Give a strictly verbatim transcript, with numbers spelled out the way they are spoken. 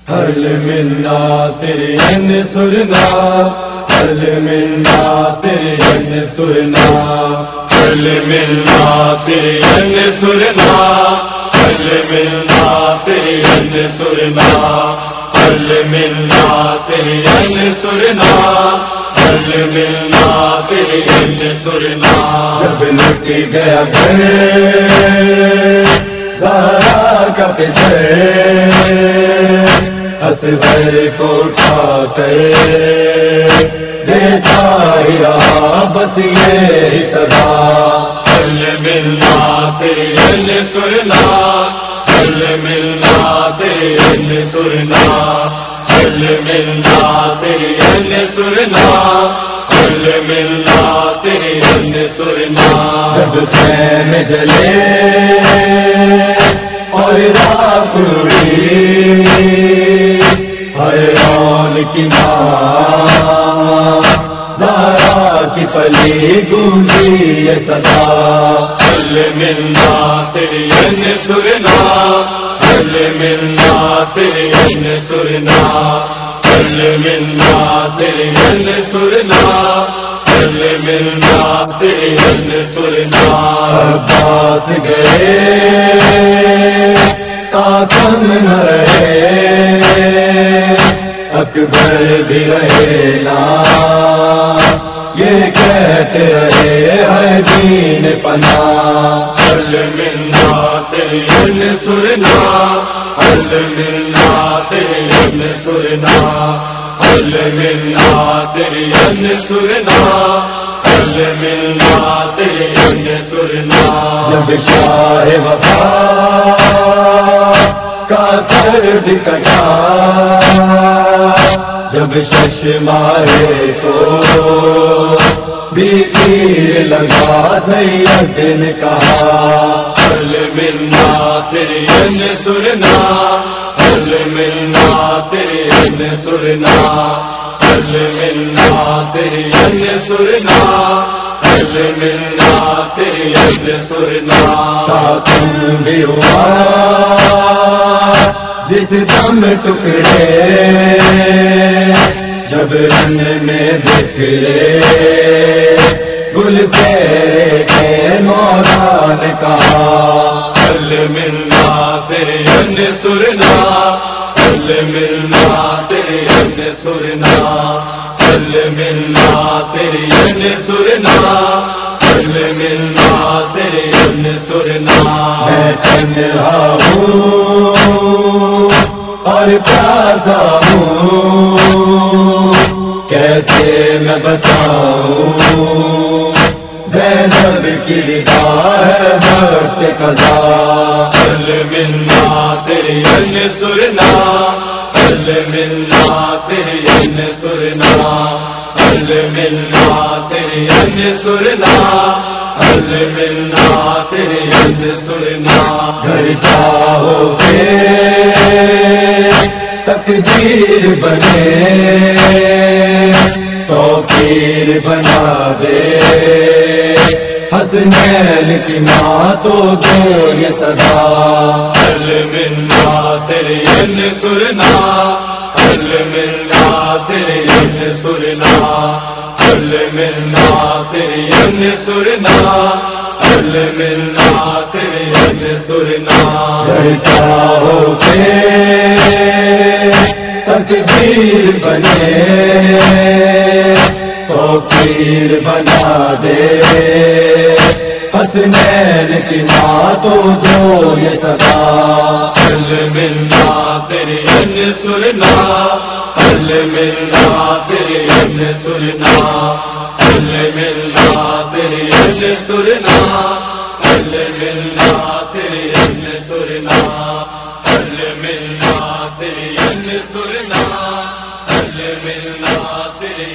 هل من ناصر ينصرنا هل من ناصر ينصرنا هل من ناصر ينصرنا هل من ناصر ينصرنا هل من ناصر ينصرنا هل من ناصر ينصرنا جب لٹ گیا گھر زہرا کا پسر اصغر کو اٹھا کر دیتا ہی رہا بس یہ صدا هل من ناصر ينصرنا هل من ناصر ينصرنا هل من ناصر ينصرنا هل من ناصر ينصرنا جب خیمے جلے اور راکھ اڑی حیران کی ماں زہرا کی پلی گونجی یہ صدا هل من ناصر ينصرنا هل من ناصر ينصرنا هل من ناصر ينصرنا هل من ناصر ينصرنا عباس گئے قاسم نہ رہے اکبر بھی رہے نا یہ کہتے رہے ہے دین پناہ هل من ناصر ينصرنا هل من ناصر ينصرنا هل من ناصر ينصرنا هل من ناصر ينصرنا جب شاہ وفا کا سر کٹا جب ششمارے کو بھی تیر لگا سید نے کہا هل من ناصر ينصرنا هل من ناصر ينصرنا هل من ناصر ينصرنا هل من ناصر ينصرنا تم بھی ہوا جس دم ٹکڑے جب رن میں بکھرے گل سیرے کے مولا نے کہا هل من ناصر ينصرنا هل من ناصر ينصرنا هل من ناصر ينصرنا هل من ناصر ينصرنا میں تنہا ہوں اور پیاسا ہوں کیسے میں بتاؤں زینب کی نگاہ ہے وقت قضا هل من ناصر ينصرنا هل من ناصر ينصرنا هل من ناصر ينصرنا هل من ناصر ينصرنا گھر چاہو کے تقدیر بنے توقیر بنا دے حسنین کی ماں تو دو یہ صدا هل من ناصر ينصرنا هل من ناصر ينصرنا هل من ناصر ينصرنا هل من ناصر ينصرنا گھر چاہو کے تقدیر بنے توقیر بنا دے حسنین کی ماں تو دو یہ صدا هل من ناصر ينصرنا هل من ناصر ينصرنا هل من ناصر ينصرنا هل من ناصر ينصرنا هل من ناصر ينصرنا هل من ناصر